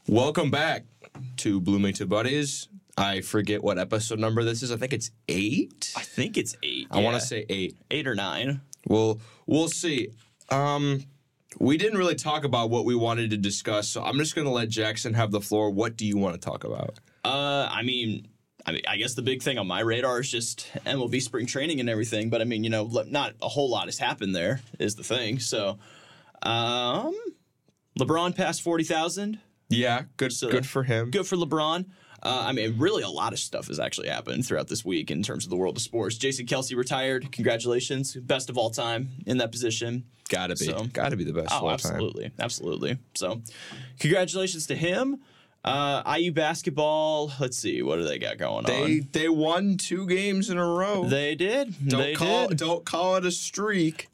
Welcome back to Bloomington Buddies. I forget what episode number this is. I think it's 8. I think it's 8. I want to say 8. 8 or 9. Well, we'll see. We didn't really talk about what we wanted to discuss, so I'm just going to let Jackson have the floor. What do you want to talk about? I guess the big thing on my radar is just MLB spring training and everything. But not a whole lot has happened there is the thing. So, LeBron passed 40,000. Yeah, good for him. Good for LeBron. Really a lot of stuff has actually happened throughout this week in terms of the world of sports. Jason Kelce retired. Congratulations. Best of all time in that position. Gotta be the best of all time. Absolutely. So, congratulations to him. IU basketball, let's see, what do they got going on? They won 2 games in a row. They did. Don't call it a streak.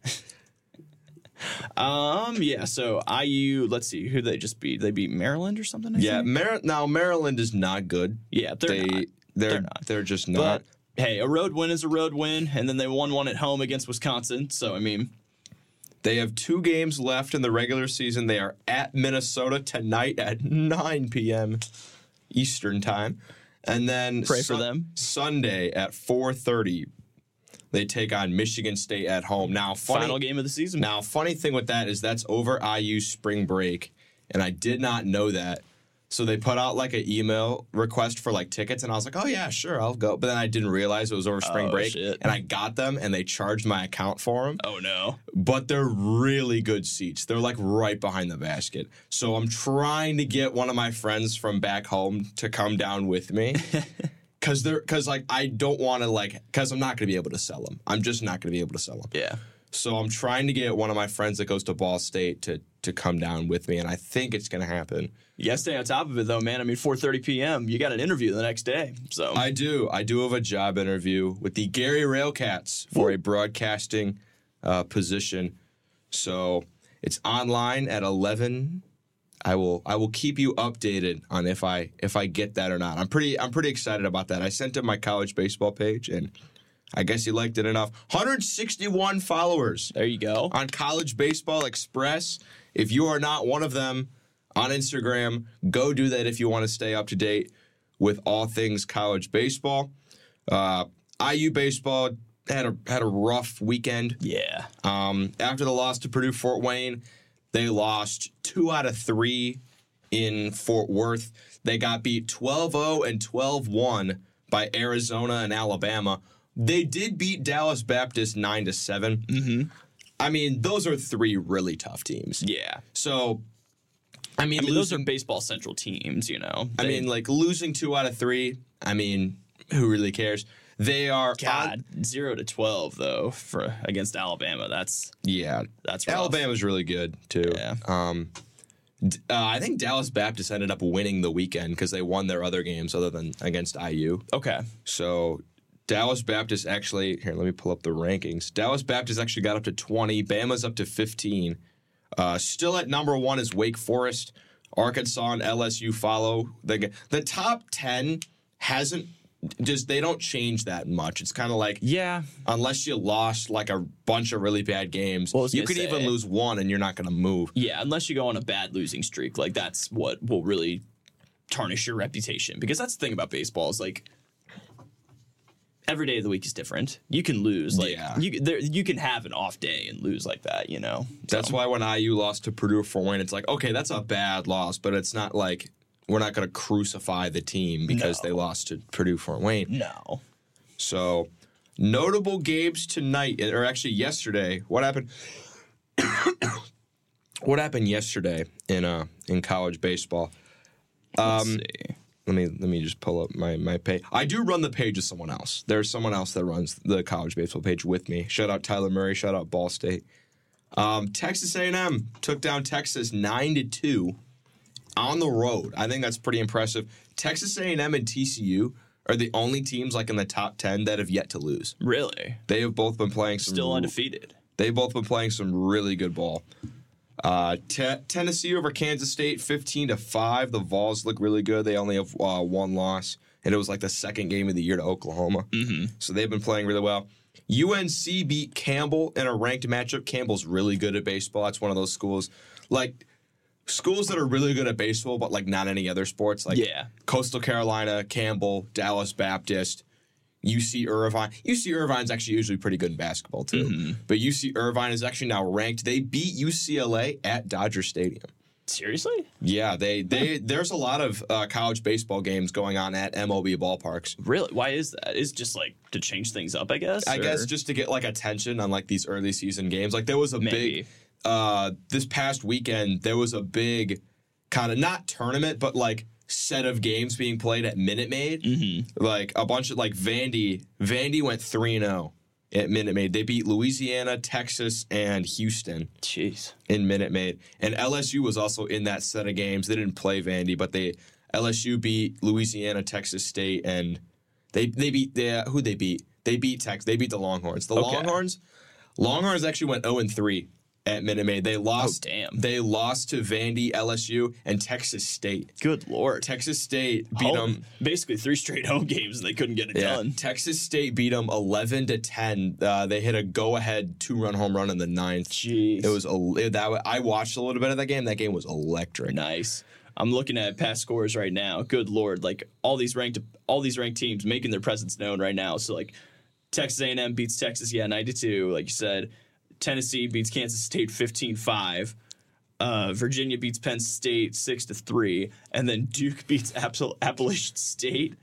So IU, let's see, who they just beat? They beat Maryland or something, I think? Now Maryland is not good. Yeah, they're not. They're just not. But, hey, a road win is a road win, and then they won one at home against Wisconsin, so, They have 2 games left in the regular season. They are at Minnesota tonight at 9 p.m. Eastern time. And then pray for them. Sunday at 4:30, they take on Michigan State at home. Now, final game of the season. Now, funny thing with that is that's over IU spring break, and I did not know that. So they put out an email request for tickets, and I was like, oh yeah, sure, I'll go. But then I didn't realize it was over spring break, shit. and I got them, and they charged my account for them. Oh no. But they're really good seats. They're right behind the basket. So I'm trying to get one of my friends from back home to come down with me. Because I don't want to because I'm not going to be able to sell them. I'm just not going to be able to sell them. Yeah. So I'm trying to get one of my friends that goes to Ball State to come down with me, and I think it's going to happen. You got to stay on top of it, though, man. 4:30 p.m., you got an interview the next day. So I do have a job interview with the Gary Railcats for a broadcasting position. So it's online at 11. I will keep you updated on if I get that or not. I'm pretty excited about that. I sent him my college baseball page, and I guess he liked it enough. 161 followers. There you go. On College Baseball Express. If you are not one of them on Instagram, go do that if you want to stay up to date with all things college baseball. IU baseball had a rough weekend. Yeah. After the loss to Purdue Fort Wayne, they lost 2 out of 3 in Fort Worth. They got beat 12-0 and 12-1 by Arizona and Alabama. They did beat Dallas Baptist 9-7. Mm-hmm. Those are 3 really tough teams. Yeah. So, those are baseball central teams, losing 2 out of 3, who really cares? They are 0-12 though against Alabama. That's rough. Alabama's really good too. Yeah. I think Dallas Baptist ended up winning the weekend because they won their other games other than against IU. Okay. So Dallas Baptist actually, here, let me pull up the rankings. Dallas Baptist actually got up to 20. Bama's up to 15. Still at number 1 is Wake Forest. Arkansas and LSU follow. The top 10 they don't change that much. It's kind of unless you lost a bunch of really bad games, you could even lose 1 and you're not going to move. Yeah, unless you go on a bad losing streak. That's what will really tarnish your reputation. Because that's the thing about baseball is every day of the week is different. You can lose. You can have an off day and lose like that, So. That's why when IU lost to Purdue Fort Wayne, it's okay, that's a bad loss, but it's not we're not going to crucify the team because they lost to Purdue Fort Wayne. No. So, notable games tonight, or actually yesterday. What happened? What happened yesterday in college baseball? Let's see. Let me just pull up my page. I do run the page of someone else. There's someone else that runs the college baseball page with me. Shout out Tyler Murray. Shout out Ball State. Texas A&M took down Texas 9-2 on the road. I think that's pretty impressive. Texas A&M and TCU are the only teams in the top 10 that have yet to lose. Really? They have both been playing still undefeated. They've both been playing some really good ball. Tennessee over Kansas State, 15-5. The Vols look really good. They only have 1 loss, and it was the second game of the year to Oklahoma. Mm-hmm. So they've been playing really well. UNC beat Campbell in a ranked matchup. Campbell's really good at baseball. That's one of those schools. schools that are really good at baseball, but like not any other sports. Like Coastal Carolina, Campbell, Dallas Baptist, UC Irvine. UC Irvine's actually usually pretty good in basketball too. But UC Irvine is actually now ranked. They beat UCLA at Dodger Stadium. Seriously? Yeah, there's a lot of college baseball games going on at MLB ballparks. Really? Why is that? Is just like to change things up, I guess? I guess just to get like attention on like these early season games. Like there was a big this past weekend there was a big kind of not tournament but like set of games being played at Minute Maid. Like a bunch of like Vandy went 3-0. At Minute Maid. They beat Louisiana, Texas, and Houston. Jeez. In Minute Maid. And LSU was also in that set of games. They didn't play Vandy, but LSU beat Louisiana, Texas State, and they beat who'd they beat? They beat Texas. They beat the Longhorns. The Longhorns actually went 0-3 at Minute Maid. They lost. Oh, damn. They lost to Vandy, LSU, and Texas State. Good Lord. Texas State beat them. Basically 3 straight home games and they couldn't get it done. Texas State beat them 11-10. They hit a go-ahead 2-run home run in the 9th. Jeez. It was I watched a little bit of that game. That game was electric. Nice. I'm looking at past scores right now. Good Lord. Like all these ranked teams making their presence known right now. So like Texas A&M beats Texas 92, like you said. Tennessee beats Kansas State 15-5. Virginia beats Penn State 6-3, and then Duke beats Appalachian State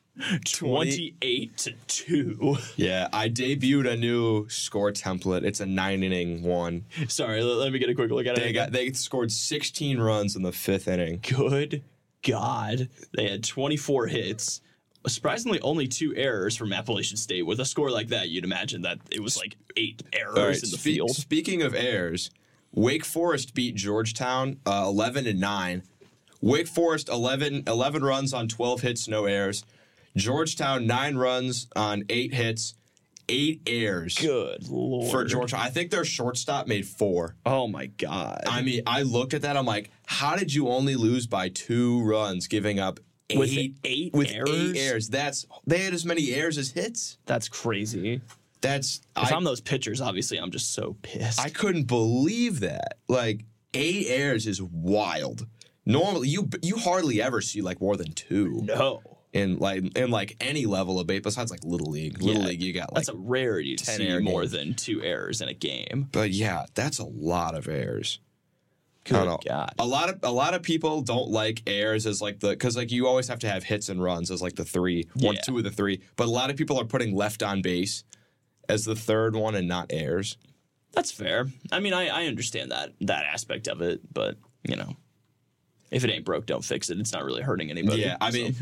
28-2. Yeah, I debuted a new score template. It's a 9-inning one. Sorry, let me get a quick look at it. They scored 16 runs in the 5th inning. Good God, they had 24 hits. Surprisingly, only 2 errors from Appalachian State. With a score like that, you'd imagine that it was like 8 errors in the field. Speaking of errors, Wake Forest beat Georgetown 11-9. Wake Forest 11 runs on 12 hits, no errors. Georgetown 9 runs on 8 hits, 8 errors. Good Lord. For Georgetown. I think their shortstop made 4. Oh my God. I mean, I looked at that. I'm like, how did you only lose by 2 runs, giving up 8 with 8 errors? They had as many errors as hits. That's crazy. If I'm those pitchers, obviously, I'm just so pissed. I couldn't believe that. Like 8 errors is wild. Normally, you hardly ever see like more than 2. No. In any level of baseball, besides like Little League. Little League, you got like that's a rarity to see more than 2 errors in a game. But yeah, that's a lot of errors. Good God. A lot of people don't like errors as like because like you always have to have hits and runs as like the 3, 2 of the 3. But a lot of people are putting left on base as the 3rd one and not errors. That's fair. I mean, I understand that aspect of it, but you know, if it ain't broke, don't fix it. It's not really hurting anybody. Yeah, I mean,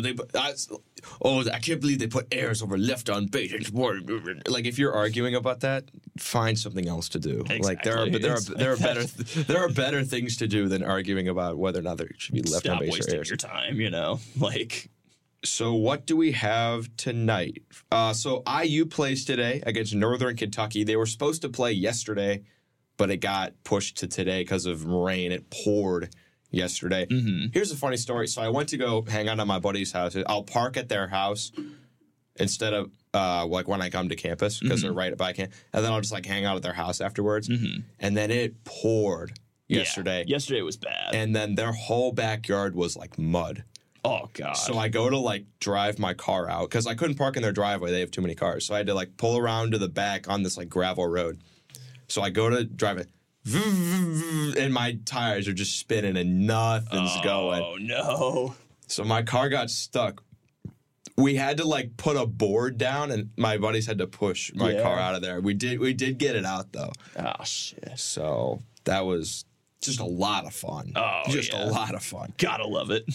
I can't believe they put errors over left on base. Like if you're arguing about that, find something else to do. Exactly. Like there are better things to do than arguing about whether or not there should be left on base or errors. Stop wasting your time. You know, like. So what do we have tonight? So IU plays today against Northern Kentucky. They were supposed to play yesterday, but it got pushed to today because of rain. It poured yesterday. Here's a funny story. So I went to go hang out at my buddy's house. I'll park at their house instead of like when I come to campus because they're right by campus. And then I'll just like hang out at their house afterwards. And then it poured yesterday. Yeah, yesterday was bad. And then their whole backyard was like mud. Oh, God. So I go to like drive my car out because I couldn't park in their driveway. They have too many cars. So I had to like pull around to the back on this like gravel road. So I go to drive it. And my tires are just spinning and nothing's going. Oh, no. So my car got stuck. We had to like put a board down and my buddies had to push my car out of there. We did get it out though. Oh, shit. So that was just a lot of fun. Oh, just a lot of fun. Gotta love it.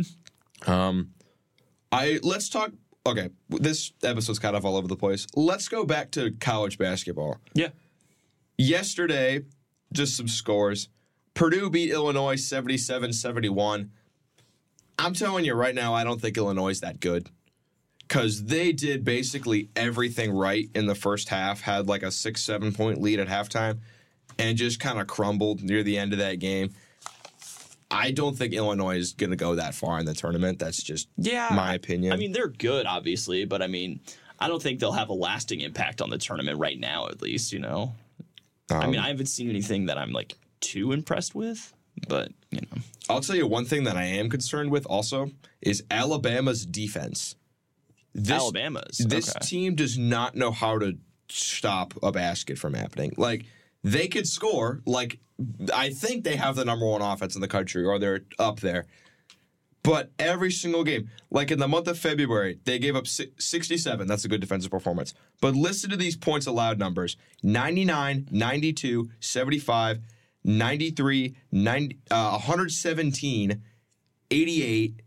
Let's talk. Okay, this episode's kind of all over the place. Let's go back to college basketball. Yeah. Yesterday, just some scores. Purdue beat Illinois 77-71. I'm telling you right now, I don't think Illinois is that good. Because they did basically everything right in the first half, had like a 6-7 point lead at halftime, and just kind of crumbled near the end of that game. I don't think Illinois is going to go that far in the tournament. That's just my opinion. I mean, they're good, obviously, but I mean, I don't think they'll have a lasting impact on the tournament right now, at least, you know? I mean, I haven't seen anything that I'm like too impressed with. But, you know. I'll tell you one thing that I am concerned with also is Alabama's defense. This team does not know how to stop a basket from happening. Like, they could score. Like, I think they have the number one offense in the country, or they're up there. But every single game, like in the month of February, they gave up 67. That's a good defensive performance. But listen to these points allowed numbers: 99, 92, 75, 93, 117, 88,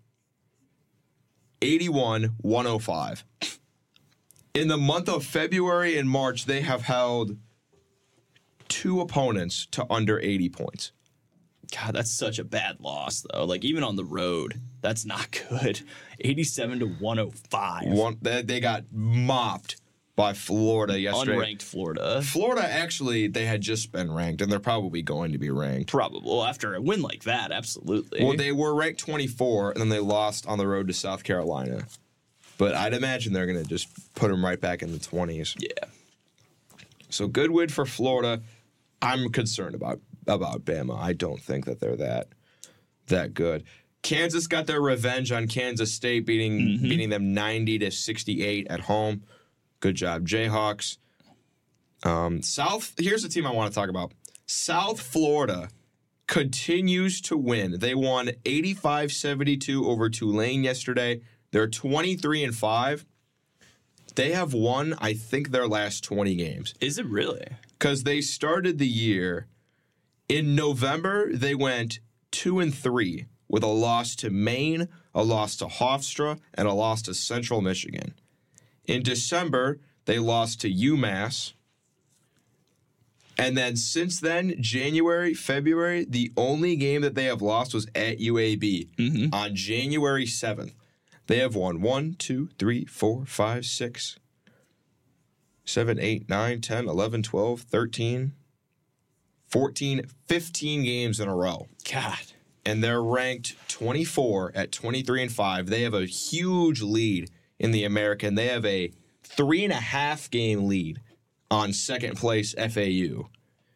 81, 105. In the month of February and March, they have held 2 opponents to under 80 points. God, that's such a bad loss, though. Like, even on the road, that's not good. 87 to 105. They got mopped by Florida yesterday. Unranked Florida. Florida, actually, they had just been ranked, and they're probably going to be ranked. Probably. Well, after a win like that, absolutely. Well, they were ranked 24, and then they lost on the road to South Carolina. But I'd imagine they're going to just put them right back in the 20s. Yeah. So good win for Florida. I'm concerned about Bama. I don't think that they're that good. Kansas got their revenge on Kansas State, beating them 90 to 68 at home. Good job, Jayhawks. Here's the team I want to talk about. South Florida continues to win. They won 85-72 over Tulane yesterday. They're 23-5. They have won, I think, their last 20 games. Is it really? Because they started the year in November. They went 2-3 with a loss to Maine, a loss to Hofstra, and a loss to Central Michigan. In December, they lost to UMass. And then since then, January, February, the only game that they have lost was at UAB on January 7th. They have won 1, 2, 3, 4, 5, 6, 7, 8, 9, 10, 11, 12, 13, 14, 15 games in a row. God. And they're ranked 24 at 23-5. They have a huge lead in the American. They have a 3.5 game lead on second place FAU.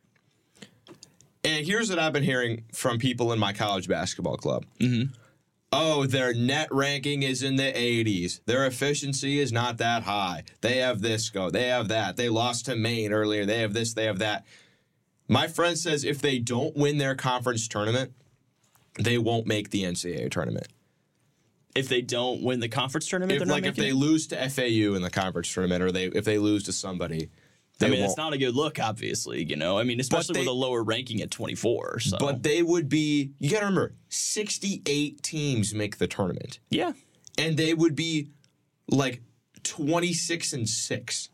And here's what I've been hearing from people in my college basketball club. Oh, their net ranking is in the 80s. Their efficiency is not that high. They have this go. They have that. They lost to Maine earlier. They have this. They have that. My friend says if they don't win their conference tournament, they won't make the NCAA tournament. If they don't win the conference tournament, if they lose to FAU in the conference tournament, or if they lose to somebody, it's not a good look, obviously. You know, especially with a lower ranking at 24. So. But they would be. You got to remember, 68 teams make the tournament. Yeah, and they would be like 26-6.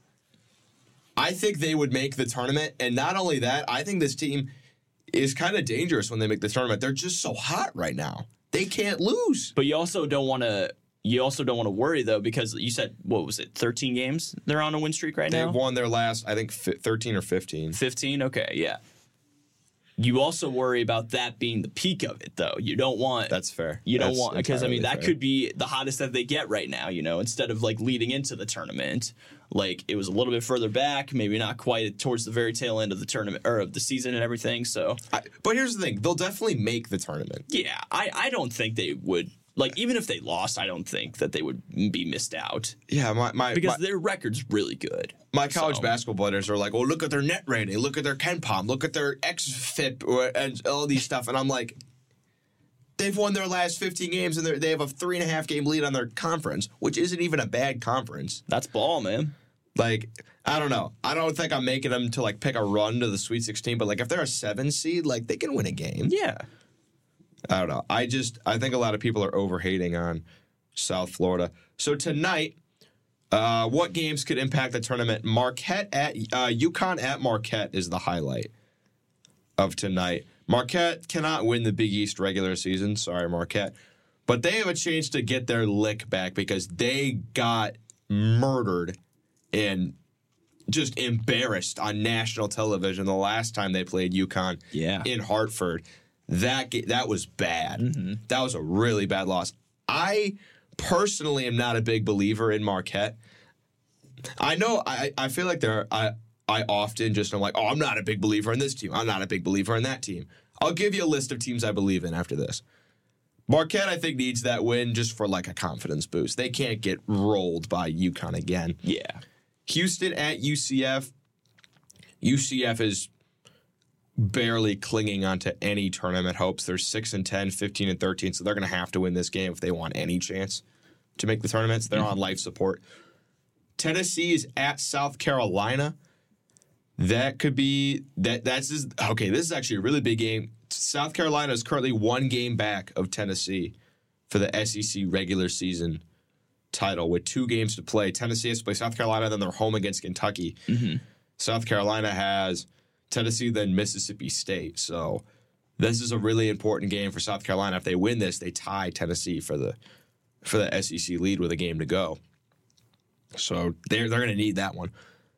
I think they would make the tournament, and not only that, I think this team is kind of dangerous when they make the tournament. They're just so hot right now. They can't lose. But you also don't want to. You also don't want to worry, though, because you said, what was it, 13 games they're on a win streak right now? They've won their last, I think, 13 or 15. 15? Okay, yeah. You also worry about that being the peak of it, though. You don't want... That's fair. You don't want... Because, that fair. Could be the hottest that they get right now, instead of, leading into the tournament. It was a little bit further back, maybe not quite towards the very tail end of the tournament, or of the season and everything, so... But here's the thing. They'll definitely make the tournament. Yeah, I don't think they would... even if they lost, I don't think that they would be missed out. Yeah, because their record's really good. My college basketball buddies are like, "Oh, look at their net rating, look at their KenPom, look at their XFIP, and all these stuff." And I'm like, they've won their last 15 games, and they have a 3.5 game lead on their conference, which isn't even a bad conference. That's ball, man. I don't know. I don't think I'm making them to pick a run to the Sweet 16, but if they're a 7 seed, they can win a game. Yeah. I don't know. I think a lot of people are overhating on South Florida. So tonight, what games could impact the tournament? Marquette at UConn at Marquette is the highlight of tonight. Marquette cannot win the Big East regular season. Sorry, Marquette. But they have a chance to get their lick back because they got murdered and just embarrassed on national television the last time they played UConn in Hartford. That was bad. Mm-hmm. That was a really bad loss. I personally am not a big believer in Marquette. I know I feel like I often just am like, oh, I'm not a big believer in this team. I'm not a big believer in that team. I'll give you a list of teams I believe in after this. Marquette, I think, needs that win just for like a confidence boost. They can't get rolled by UConn again. Yeah. Houston at UCF. UCF is barely clinging onto any tournament hopes. They're 6-10, 15-13, so they're going to have to win this game if they want any chance to make the tournaments. They're on life support. Tennessee is at South Carolina. That could be This is actually a really big game. South Carolina is currently 1 game back of Tennessee for the SEC regular season title with 2 games to play. Tennessee has to play South Carolina, then they're home against Kentucky. Mm-hmm. South Carolina has Tennessee, then Mississippi State. So this is a really important game for South Carolina. If they win this, they tie Tennessee for the SEC lead with a game to go. So they're going to need that one.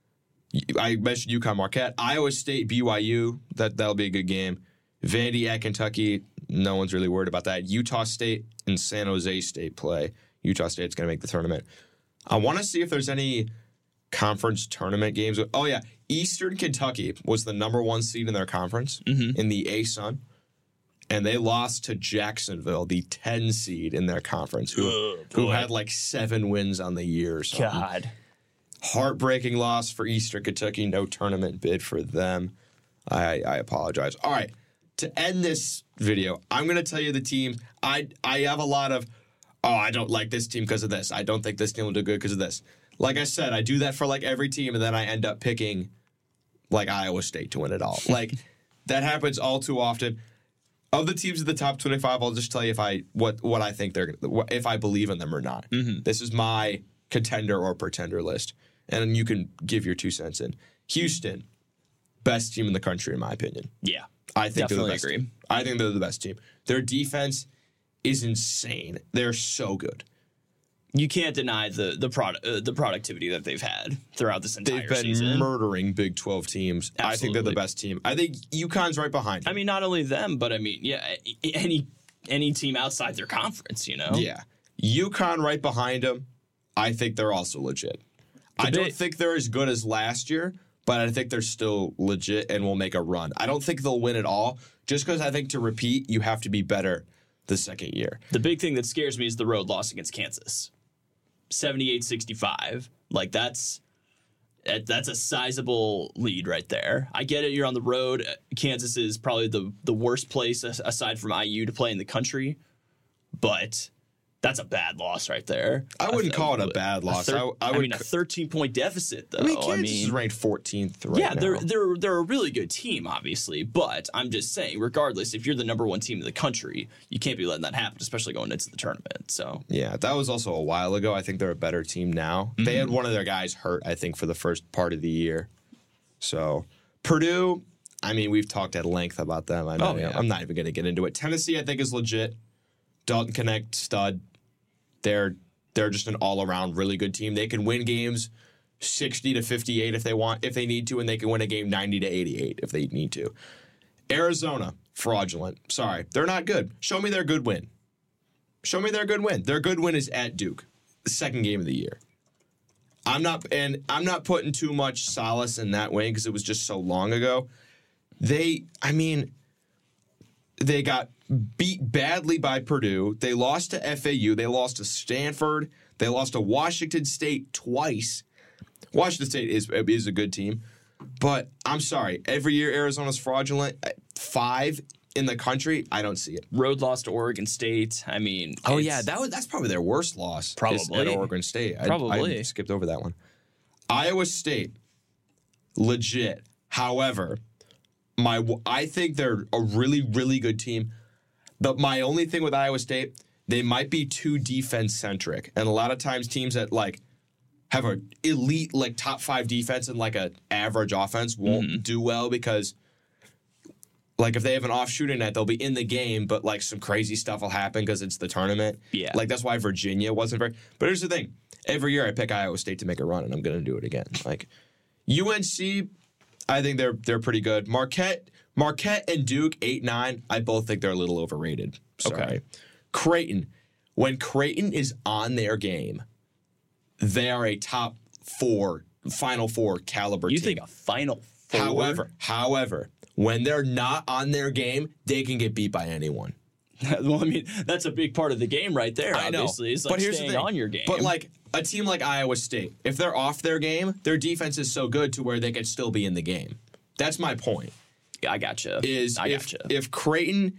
I mentioned UConn, Marquette, Iowa State, BYU. That'll be a good game. Vandy at Kentucky. No one's really worried about that. Utah State and San Jose State play. Utah State's going to make the tournament. I want to see if there's any conference tournament games. Oh, yeah. Eastern Kentucky was the number 1 seed in their conference in the ASUN. And they lost to Jacksonville, the 10 seed in their conference, who had like 7 wins on the year or something. God. Heartbreaking loss for Eastern Kentucky. No tournament bid for them. I apologize. All right. To end this video, I'm going to tell you the team. I have a lot of, I don't like this team because of this. I don't think this team will do good because of this. Like I said, I do that for like every team, and then I end up picking like Iowa State to win it all. Like that happens all too often. Of the teams in the top 25, I'll just tell you what I think if I believe in them or not. Mm-hmm. This is my contender or pretender list, and you can give your 2 cents in. Houston, best team in the country in my opinion. Yeah, I think definitely they're the best agree. team. I think they're the best team. Their defense is insane. They're so good. You can't deny the productivity that they've had throughout this entire season. They've been murdering Big 12 teams. Absolutely. I think they're the best team. I think UConn's right behind them. I mean, not only them, but I mean, yeah, any team outside their conference, you know? Yeah. UConn right behind them. I think they're also legit. I don't think they're as good as last year, but I think they're still legit and will make a run. I don't think they'll win it all, just because I think to repeat, you have to be better the second year. The big thing that scares me is the road loss against Kansas. 78-65. Like that's a sizable lead right there. I get it. You're on the road. Kansas is probably the worst place aside from IU to play in the country, but that's a bad loss right there. I wouldn't call it a bad loss. I mean, a 13-point deficit, though. I mean, Kansas is ranked 14th right now. Yeah, they're a really good team, obviously. But I'm just saying, regardless, if you're the number 1 team in the country, you can't be letting that happen, especially going into the tournament. So yeah, that was also a while ago. I think they're a better team now. Mm-hmm. They had one of their guys hurt, I think, for the first part of the year. So Purdue, I mean, we've talked at length about them. I'm not even going to get into it. Tennessee, I think, is legit. Dalton Connect, stud. They're just an all-around really good team. They can win games 60-58 if they want, if they need to, and they can win a game 90-88 if they need to. Arizona, fraudulent. Sorry, they're not good. Show me their good win. Show me their good win. Their good win is at Duke, the second game of the year. I'm not putting too much solace in that win because it was just so long ago. They got beat badly by Purdue. They lost to FAU. They lost to Stanford. They lost to Washington State twice. Washington State is a good team. But I'm sorry. Every year Arizona's fraudulent. 5 in the country, I don't see it. Road loss to Oregon State. I mean, that's probably their worst loss. Probably at Oregon State. I skipped over that one. Iowa State, legit. However, I think they're a really, really good team. But my only thing with Iowa State, they might be too defense-centric. And a lot of times teams that, like, have an elite, like, top 5 defense and, like, an average offense won't do well because, like, if they have an off shooting night, they'll be in the game, but, like, some crazy stuff will happen because it's the tournament. Yeah. Like, that's why Virginia wasn't very... But here's the thing. Every year I pick Iowa State to make a run, and I'm going to do it again. Like, UNC, I think they're pretty good. Marquette and Duke, 8-9, I both think they're a little overrated. Sorry. Okay. Creighton. When Creighton is on their game, they are a top 4, Final Four caliber team. You think a Final However, when they're not on their game, they can get beat by anyone. Well, I mean, that's a big part of the game right there, obviously. It's like but here's staying the thing. on your game. But like a team like Iowa State, if they're off their game, their defense is so good to where they can still be in the game. That's my point. I gotcha. If Creighton,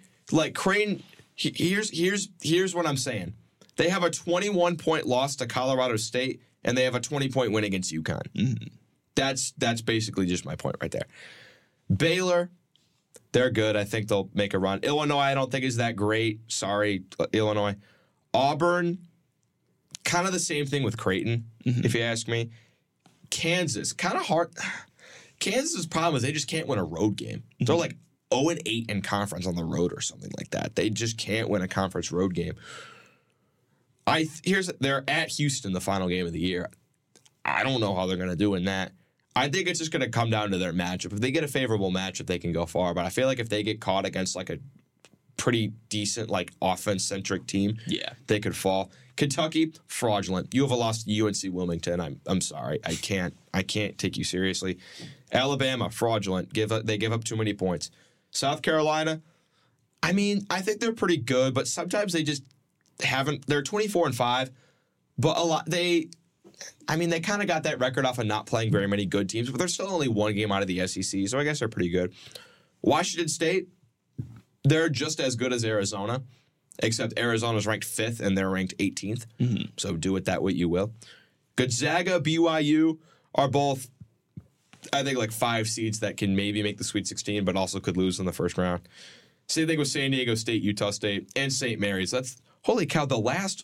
here's what I'm saying. They have a 21-point loss to Colorado State, and they have a 20-point win against UConn. Mm-hmm. That's basically just my point right there. Baylor, they're good. I think they'll make a run. Illinois, I don't think is that great. Sorry, Illinois. Auburn, kind of the same thing with Creighton, if you ask me. Kansas, kind of hard. Kansas' problem is they just can't win a road game. They're like 0-8 in conference on the road or something like that. They just can't win a conference road game. They're at Houston the final game of the year. I don't know how they're going to do in that. I think it's just going to come down to their matchup. If they get a favorable matchup, they can go far. But I feel like if they get caught against like a pretty decent like offense-centric team, they could fall. Kentucky, fraudulent. You have lost to UNC Wilmington. I'm sorry. I can't take you seriously. Alabama, fraudulent. They give up too many points. South Carolina, I mean, I think they're pretty good, but sometimes they just haven't. They're 24-5, but they kind of got that record off of not playing very many good teams, but they're still only one game out of the SEC, so I guess they're pretty good. Washington State, they're just as good as Arizona, except Arizona's ranked 5th and they're ranked 18th, so do it that way you will. Gonzaga, BYU are both, I think, like 5 seeds that can maybe make the Sweet 16, but also could lose in the first round. Same thing with San Diego State, Utah State, and St. Mary's. Holy cow, the last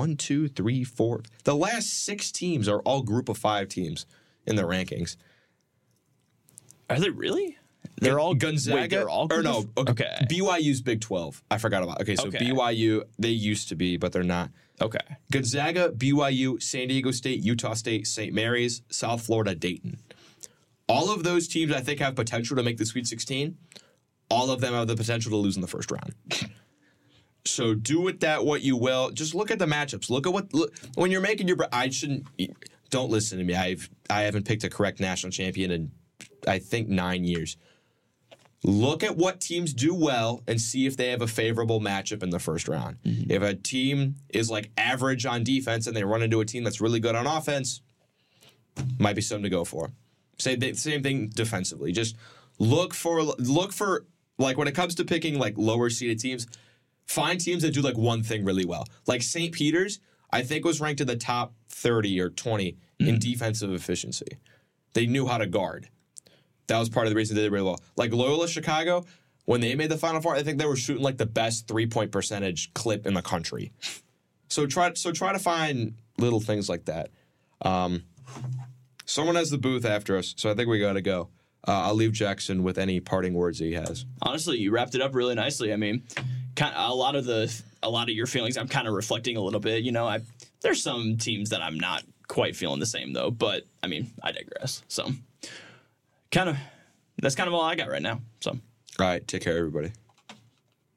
6 teams are all group of 5 teams in the rankings. Are they really? They're all Gonzaga. Wait, they're all or no? Okay. BYU's Big 12. I forgot about. Okay, so BYU, they used to be, but they're not. Okay. Gonzaga, BYU, San Diego State, Utah State, St. Mary's, South Florida, Dayton. All of those teams, I think, have potential to make the Sweet 16. All of them have the potential to lose in the first round. So do with that what you will. Just look at the matchups. Look when you're making your. Don't listen to me. I haven't picked a correct national champion in I think 9 years. Look at what teams do well and see if they have a favorable matchup in the first round. If a team is like average on defense and they run into a team that's really good on offense, might be something to go for. Same thing defensively. Just look for like when it comes to picking like lower seeded teams. Find teams that do like one thing really well. Like St. Peter's, I think was ranked in the top 30 or 20 in defensive efficiency. They knew how to guard. That was part of the reason they did really well. Like Loyola Chicago, when they made the Final Four, I think they were shooting like the best 3-point percentage clip in the country. So try to find little things like that. Someone has the booth after us, so I think we got to go. I'll leave Jackson with any parting words that he has. Honestly, you wrapped it up really nicely. I mean, a lot of your feelings I'm kind of reflecting a little bit. You know, there's some teams that I'm not quite feeling the same though, but I mean, I digress. So that's kind of all I got right now. So, all right, take care, everybody.